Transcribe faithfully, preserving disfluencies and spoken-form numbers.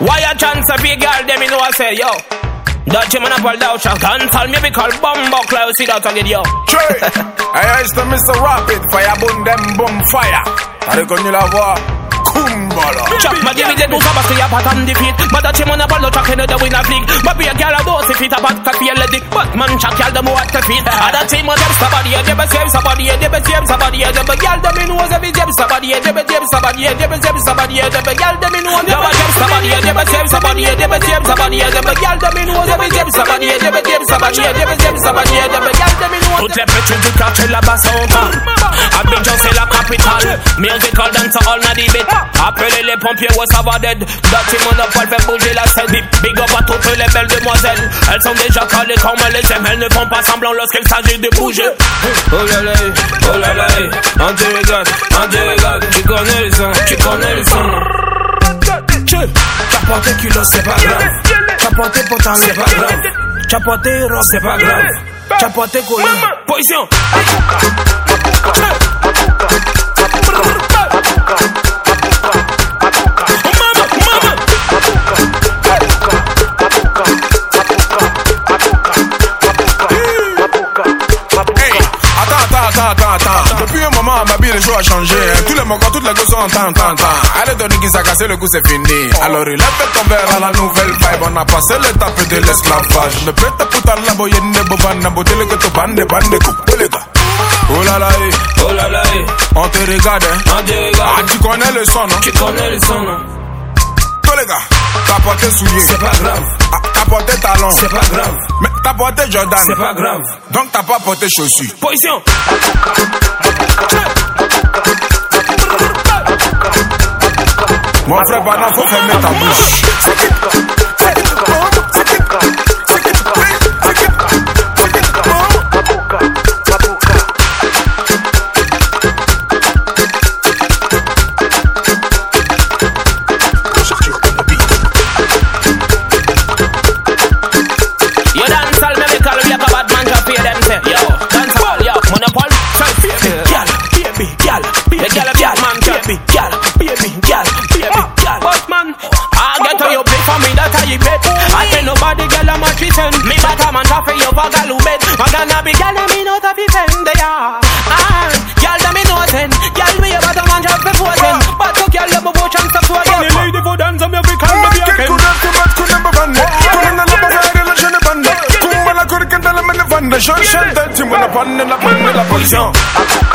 Why a chance of a girl, them you know I say, yo. Dutch man up all down, dance all me be called Bumbo Cloud, see that again, yo. Trey, I used to Mister Rapid, fire boom them boom fire. T'as reconnu la voix? Kumbala. Chop, ma give me the news about the part on the feet. But Dutch man up all down, in the winner fleek. But be a girl a boss if it about coffee and let it. But man, chuck y'all them what to feed. Other team was them somebody, they be same somebody, they be same somebody, they be girl them in was every jam somebody, they be same somebody, they be same somebody, they be girl them in was they be same somebody, they be same somebody, they be same somebody, they be girl them in was every jam somebody, they be same somebody, they be same somebody, they be girl them in was. Toutes les petites du quartier là-bas sont pas. Abidjan c'est la capitale. Musical dance all na the beat. Appelez les pompiers, ouais ça va dead. Dirty monopole fait bouger la scène. Big up à toutes les belles demoiselles. Elles sont déjà calées comme elles les aiment. Elles ne font pas semblant lorsqu'il s'agit de bouger. Oh là là, oh là là, on te regarde, on te regarde. Tu connais le son, tu connais le son. T'as porté culot, c'est pas grave. T'as porté potin, c'est pas grave. T'as porté héros, c'est pas grave. T'as porté collant. Position. Attends, attends, depuis un moment, ma vie, les jours a changé. Tous les mogos, toutes les gosses sont en temps, temps, temps. Allez, Tony qui s'est cassé, le coup c'est fini. Alors il a fait ton verre à la nouvelle vibe. On a passé l'étape de l'esclavage. Ne peut te putain la boyenne de boban, na beauté que tu bandes, bandes, coupe, les gars. Oh là là, oh là là, on te regarde, hein. On te regarde. Ah, tu connais le son, non? Tu connais le son, non? Tous les gars, t'as porté soulier. C'est pas grave. Ah, t'as porté talon. C'est pas grave. Mais t'as porté Jordan. C'est pas grave. Donc t'as pas porté chaussures. Position. Mon frère, pendant faut fermer ta bouche. Yo dance all me call me a bad man to pay them say. Yo dance all yo monopole selfie. Gyal, baby, gyal, baby, gyal, gyal, man, baby, gyal, baby, gyal, baby, gyal. But man, I get to you pay for me that I bet. I tell nobody gyal I'm a kitten. Me back a man to pay you for gyal who bet. I gonna be gyal me know to be friend they are. Ah, gyal them me know ten. Gyal me about a man just before ten. But to gyal them a watch and stop to again. The lady for dance on me can be a ken. Je chante, tu me la panne, la panne, la position.